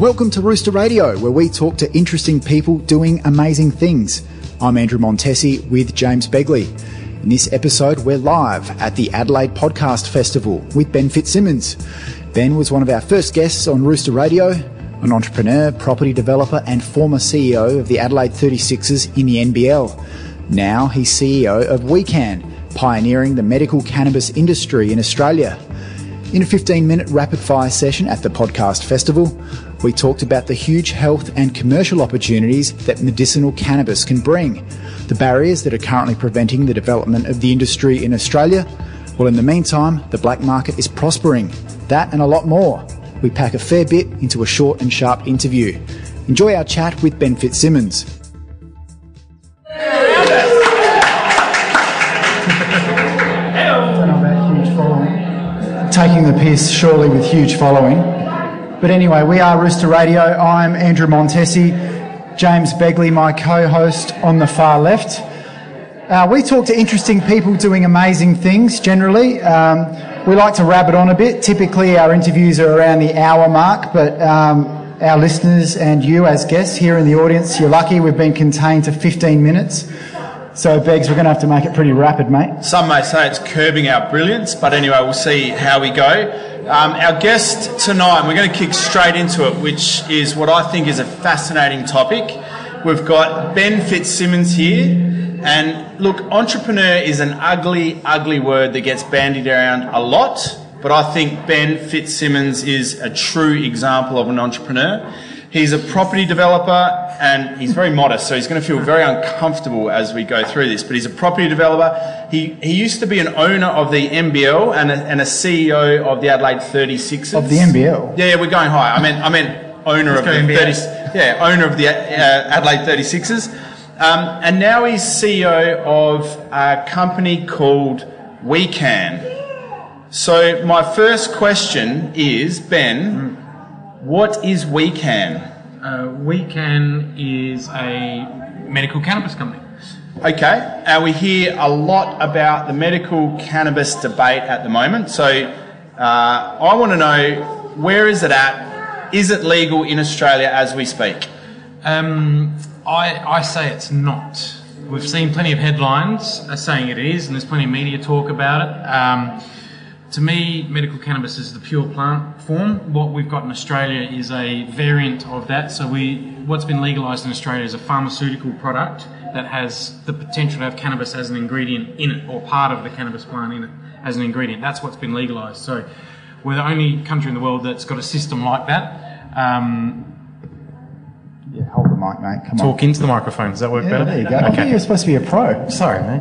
Welcome to Rooster Radio, where we talk to interesting people doing amazing things. I'm Andrew Montesi with James Begley. In this episode, we're live at the Adelaide Podcast Festival with Ben Fitzsimmons. Ben was one of our first guests on Rooster Radio, an entrepreneur, property developer and former CEO of the Adelaide 36ers in the NBL. Now he's CEO of WeCan, pioneering the medical cannabis industry in Australia. In a 15-minute rapid-fire session at the Podcast Festival, we talked about the huge health and commercial opportunities that medicinal cannabis can bring, the barriers that are currently preventing the development of the industry in Australia. Well, in the meantime, the black market is prospering. That and a lot more. We pack a fair bit into a short and sharp interview. Enjoy our chat with Ben Fitzsimmons. Taking the piss, surely, with huge following. But anyway, we are Rooster Radio. I'm Andrew Montesi, James Begley, my co-host on the far left. We talk to interesting people doing amazing things, generally. We like to rabbit on a bit. Typically, our interviews are around the hour mark, but our listeners and you as guests here in the audience, you're lucky we've been contained to 15 minutes. So, Beggs, we're going to have to make it pretty rapid, mate. Some may say it's curbing our brilliance, but anyway, we'll see how we go. Our guest tonight, we're going to kick straight into it, which is what I think is a fascinating topic. We've got Ben Fitzsimmons here. And look, entrepreneur is an ugly, ugly word that gets bandied around a lot, but I think Ben Fitzsimmons is a true example of an entrepreneur. He's a property developer and he's very modest, so he's going to feel very uncomfortable as we go through this, but he's a property developer. He used to be an owner of the NBL and a CEO of the Adelaide 36ers. Of the NBL? Yeah, we're going high. I meant owner of the owner of the Adelaide 36ers. And now he's CEO of a company called WeCan. So my first question is, Ben, what is WeCan? WeCan is a medical cannabis company. Okay, and we hear a lot about the medical cannabis debate at the moment. So I want to know, where is it at? Is it legal in Australia as we speak? I say it's not. We've seen plenty of headlines saying it is, and there's plenty of media talk about it. To me, medical cannabis is the pure plant form. What we've got in Australia is a variant of that. So what's been legalised in Australia is a pharmaceutical product that has the potential to have cannabis as an ingredient in it, or part of the cannabis plant in it as an ingredient. That's what's been legalised. So we're the only country in the world that's got a system like that. Yeah, hold the mic, mate. Come on. Talk into the microphone. Does that work better? There you go. Okay. I think you're supposed to be a pro. Sorry, mate.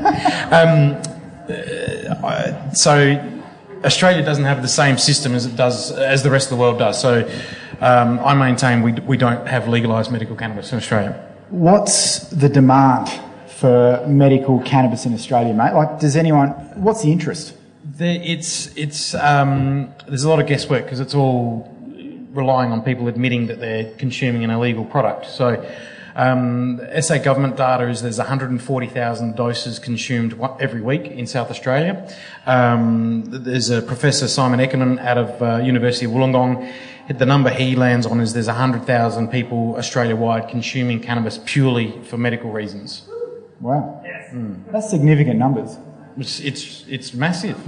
So Australia doesn't have the same system as the rest of the world does. So I maintain we don't have legalised medical cannabis in Australia. What's the demand for medical cannabis in Australia, mate? Like, what's the interest? There's a lot of guesswork because it's all relying on people admitting that they're consuming an illegal product. So SA government data is there's 140,000 doses consumed every week in South Australia. There's a Professor Simon Eckermann out of University of Wollongong. The number he lands on is there's 100,000 people Australia-wide consuming cannabis purely for medical reasons. Wow. That's significant numbers. It's massive.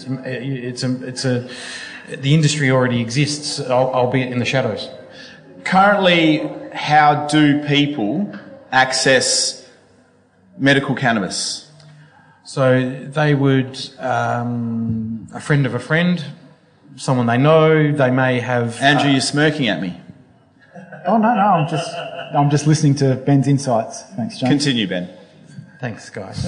The industry already exists, albeit in the shadows. Currently, how do people access medical cannabis? So they would, a friend of a friend, someone they know, they may have... Andrew, you're smirking at me. Oh, no, I'm just listening to Ben's insights. Thanks, James. Continue, Ben. Thanks, guys.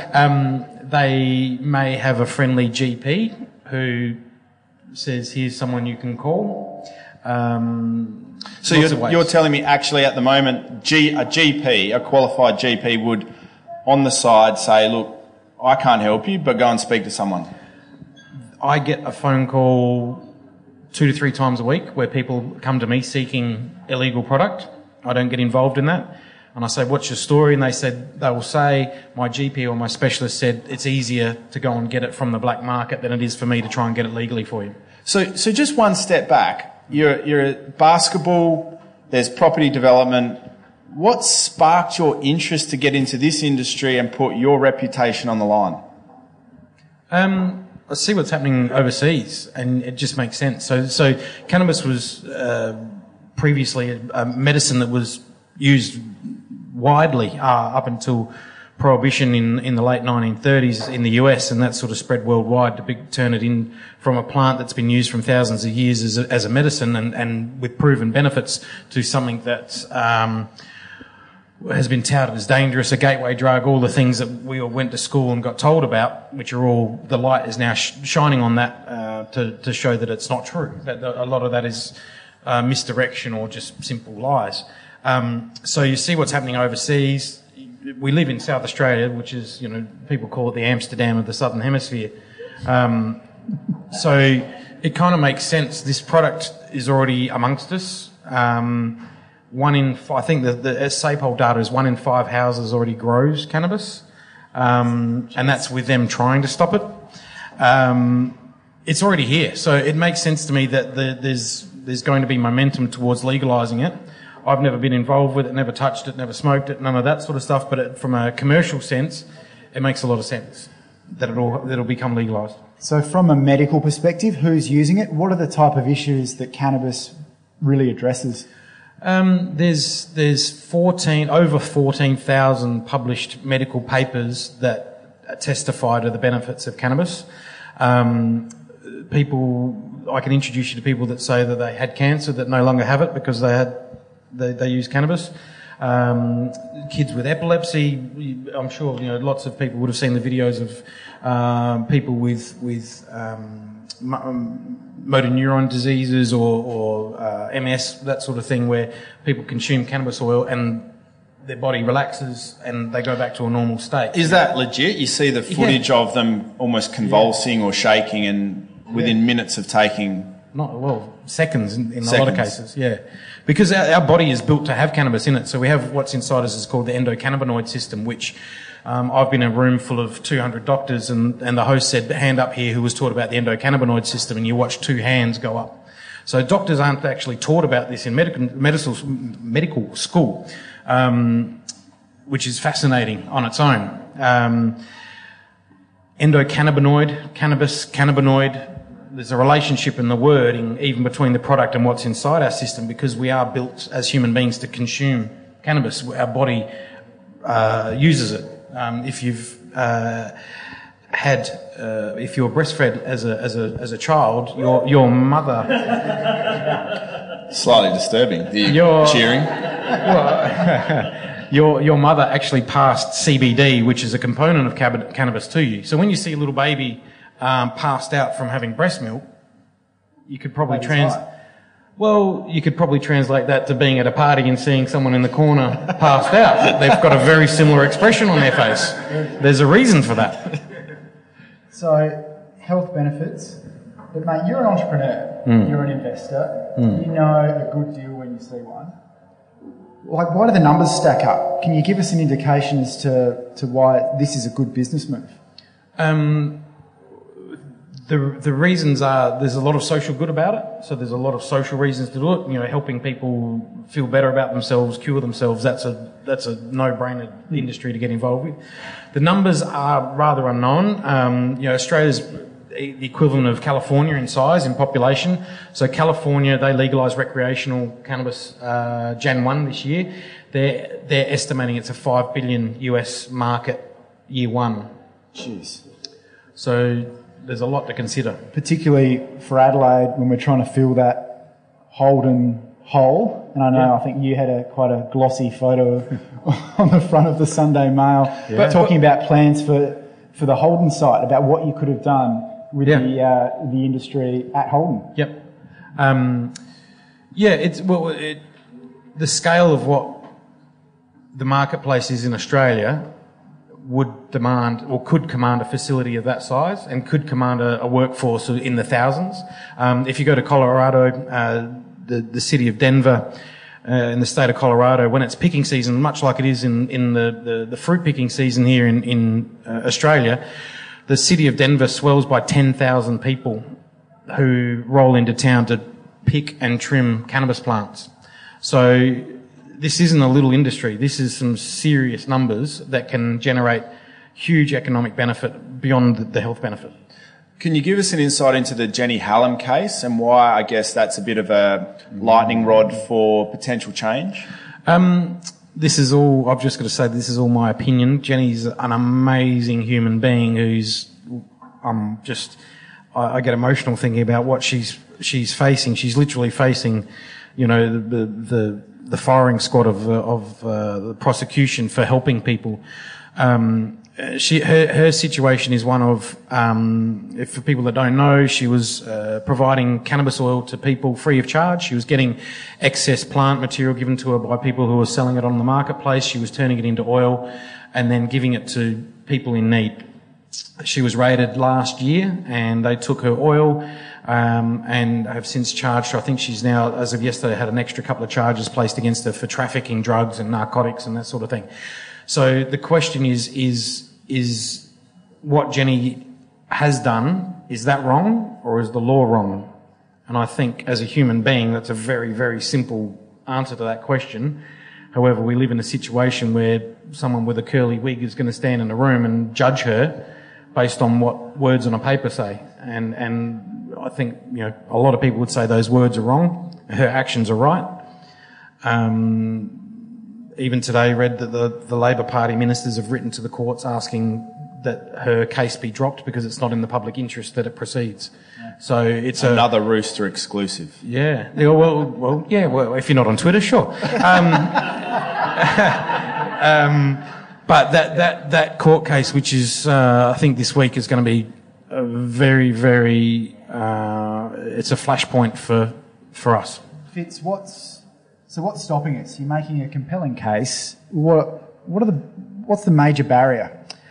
They may have a friendly GP who says, here's someone you can call. So you're telling me actually at the moment a GP, a qualified GP, would on the side say, look, I can't help you, but go and speak to someone. I get a phone call 2 to 3 times a week where people come to me seeking illegal product. I don't get involved in that. And I say, what's your story? And they will say, my GP or my specialist said it's easier to go and get it from the black market than it is for me to try and get it legally for you. So just one step back. You're at basketball, there's property development. What sparked your interest to get into this industry and put your reputation on the line? I see what's happening overseas, and it just makes sense. So cannabis was previously a medicine that was used widely up until Prohibition in the late 1930s in the US, and that sort of spread worldwide to turn it in from a plant that's been used from thousands of years as a medicine and with proven benefits to something that has been touted as dangerous, a gateway drug, all the things that we all went to school and got told about, which are all, the light is now shining on that to show that it's not true, that a lot of that is misdirection or just simple lies. So you see what's happening overseas. We live in South Australia, which is, people call it the Amsterdam of the Southern Hemisphere. So it kind of makes sense. This product is already amongst us. I think the SAPOL data is 1 in 5 houses already grows cannabis, and that's with them trying to stop it. It's already here, so it makes sense to me that there's going to be momentum towards legalising it. I've never been involved with it, never touched it, never smoked it, none of that sort of stuff, but from a commercial sense, it makes a lot of sense that it'll become legalised. So from a medical perspective, who's using it? What are the type of issues that cannabis really addresses? There's over 14,000 published medical papers that testify to the benefits of cannabis. I can introduce you to people that say that they had cancer that no longer have it because they use cannabis. Kids with epilepsy, I'm sure lots of people would have seen the videos of people with motor neuron diseases or MS, that sort of thing, where people consume cannabis oil and their body relaxes and they go back to a normal state. Is that legit? You see the footage of them almost convulsing or shaking and within minutes of taking... Seconds in a lot of cases, yeah. Because our body is built to have cannabis in it. So we have what's inside us is called the endocannabinoid system, which I've been in a room full of 200 doctors and the host said, hand up here, who was taught about the endocannabinoid system, and you watch 2 hands go up. So doctors aren't actually taught about this in medical school, which is fascinating on its own. Endocannabinoid, cannabis, cannabinoid, there's a relationship in the wording even between the product and what's inside our system because we are built as human beings to consume cannabis. Our body uses it. If you've if you were breastfed as a child, your mother... Slightly disturbing, the cheering. Well, your mother actually passed CBD, which is a component of cannabis, to you. So when you see a little baby passed out from having breast milk, you could probably translate that to being at a party and seeing someone in the corner passed out. They've got a very similar expression on their face. There's a reason for that. So, health benefits. But mate, you're an entrepreneur. You're an investor. You know a good deal when you see one. Like, why do the numbers stack up? Can you give us an indication as to why this is a good business move? The reasons are there's a lot of social good about it, so there's a lot of social reasons to do it. Helping people feel better about themselves, cure themselves. That's a no-brainer industry to get involved with. The numbers are rather unknown. Australia's the equivalent of California in size, in population. So California, they legalised recreational cannabis Jan 1 this year. They're estimating it's a $5 billion US market year 1. Jeez. So there's a lot to consider. Particularly for Adelaide, when we're trying to fill that Holden hole. And I know, I think you had quite a glossy photo on the front of the Sunday Mail talking about plans for the Holden site, about what you could have done with the industry at Holden. Yep. The scale of what the marketplace is in Australia would demand or could command a facility of that size and could command a workforce in the thousands. If you go to Colorado, the city of Denver, in the state of Colorado, when it's picking season, much like it is in the fruit picking season here in Australia, the city of Denver swells by 10,000 people who roll into town to pick and trim cannabis plants. So this isn't a little industry. This is some serious numbers that can generate huge economic benefit beyond the health benefit. Can you give us an insight into the Jenny Hallam case and why I guess that's a bit of a lightning rod for potential change? This is all, I've just got to say, this is all my opinion. Jenny's an amazing human being who's, I get emotional thinking about what she's facing. She's literally facing, the firing squad of the prosecution for helping people. Her situation is one of, for people that don't know, she was providing cannabis oil to people free of charge. She was getting excess plant material given to her by people who were selling it on the marketplace. She was turning it into oil and then giving it to people in need. She was raided last year and they took her oil and have since charged her. I think she's now, as of yesterday, had an extra couple of charges placed against her for trafficking drugs and narcotics and that sort of thing. So the question is what Jenny has done, is that wrong or is the law wrong? And I think as a human being, that's a very, very simple answer to that question. However, we live in a situation where someone with a curly wig is going to stand in a room and judge her based on what words on a paper say. And I think, a lot of people would say those words are wrong. Her actions are right. Even today read that the Labor Party ministers have written to the courts asking that her case be dropped because it's not in the public interest that it proceeds. So it's another Rooster exclusive. Yeah. Well, if you're not on Twitter, sure. But that court case, which is, I think this week is going to be a very, very, it's a flashpoint for us. Fitz, what's stopping us? You're making a compelling case. What's the major barrier?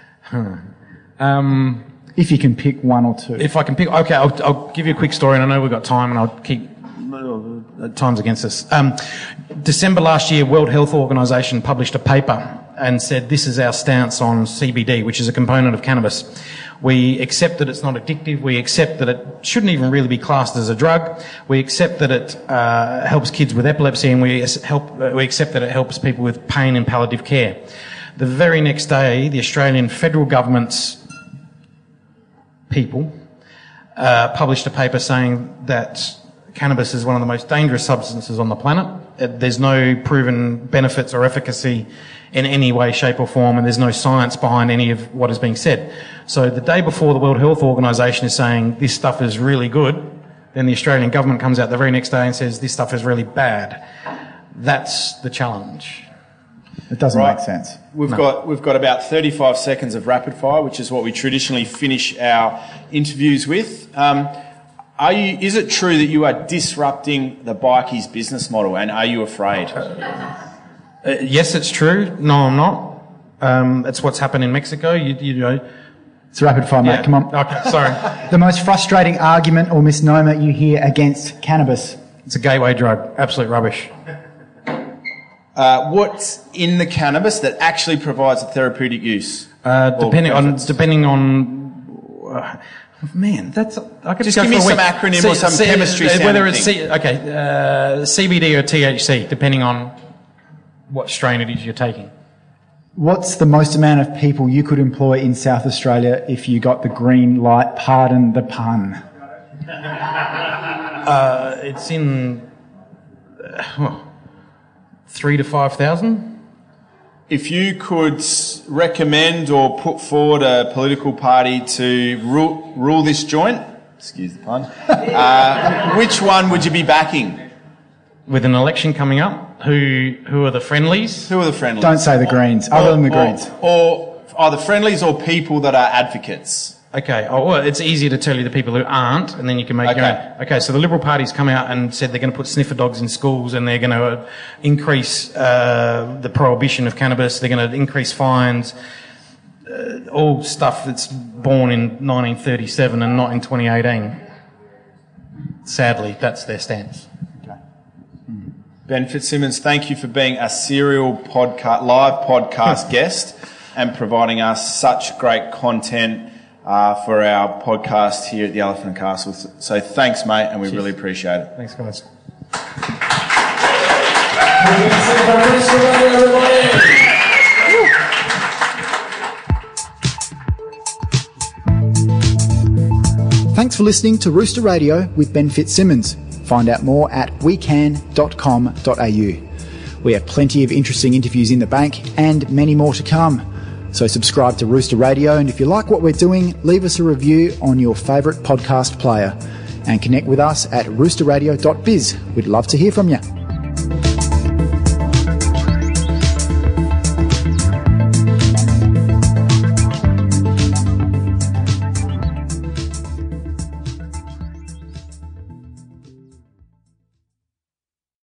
If you can pick one or two. If I can pick, okay, I'll give you a quick story, and I know we've got time, and I'll keep time's against us. December last year, World Health Organization published a paper and said this is our stance on CBD, which is a component of cannabis. We accept that it's not addictive. We accept that it shouldn't even really be classed as a drug. We accept that it helps kids with epilepsy, and we accept that it helps people with pain and palliative care. The very next day, the Australian federal government's people published a paper saying that cannabis is one of the most dangerous substances on the planet. There's no proven benefits or efficacy in any way, shape or form, and there's no science behind any of what is being said. So the day before the World Health Organization is saying this stuff is really good, then the Australian government comes out the very next day and says this stuff is really bad. That's the challenge. It doesn't make sense. We've got about 35 seconds of rapid fire, which is what we traditionally finish our interviews with. Is it true that you are disrupting the bikies' business model, and are you afraid? Yes, it's true. No, I'm not. It's what's happened in Mexico. You know. It's rapid fire, mate. Come on. Okay, sorry. The most frustrating argument or misnomer you hear against cannabis? It's a gateway drug. Absolute rubbish. What's in the cannabis that actually provides a therapeutic use? Depending on. Man, that's. I could just give me some acronym or some chemistry. Whether it's CBD or THC, depending on what strain it is you're taking. What's the most amount of people you could employ in South Australia if you got the green light? Pardon the pun. It's in 3,000 to 5,000. If you could recommend or put forward a political party to rule this joint, excuse the pun, which one would you be backing? With an election coming up, who are the friendlies? Who are the friendlies? Don't say the Greens, other than the Greens. Or either friendlies or people that are advocates. Okay, well, it's easier to tell you the people who aren't, and then you can make your own. Okay, so the Liberal Party's come out and said they're going to put sniffer dogs in schools, and they're going to increase the prohibition of cannabis. They're going to increase fines. All stuff that's born in 1937 and not in 2018. Sadly, that's their stance. Ben Fitzsimmons, thank you for being a serial live podcast guest and providing us such great content for our podcast here at the Elephant and Castle. So thanks, mate, and we really appreciate it. Thanks, guys. Thanks for listening to Rooster Radio with Ben Fitzsimmons. Find out more at wecan.com.au. We have plenty of interesting interviews in the bank and many more to come. So subscribe to Rooster Radio, and if you like what we're doing, leave us a review on your favourite podcast player and connect with us at roosterradio.biz. We'd love to hear from you.